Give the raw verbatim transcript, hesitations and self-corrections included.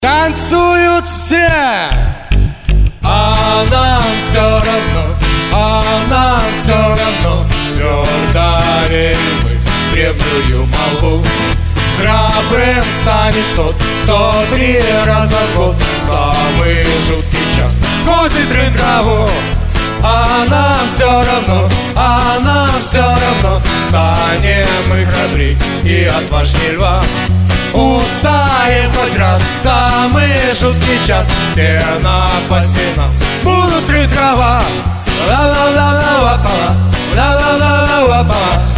Танцуют все, а нам все равно, а нам все равно. Твердо верим мы в древнюю молву. Храбрым станет тот, кто три раза в год в самый жуткий час косит рынь траву. А нам все равно, а нам все равно. Станем мы храбрей и отважней льва. Устанем хоть раз в самый жуткий час. Все на по стенам будут рыть трава. Ла-ла-ла-ла-ла-ла, ла-ла-ла-ла-ла-ла.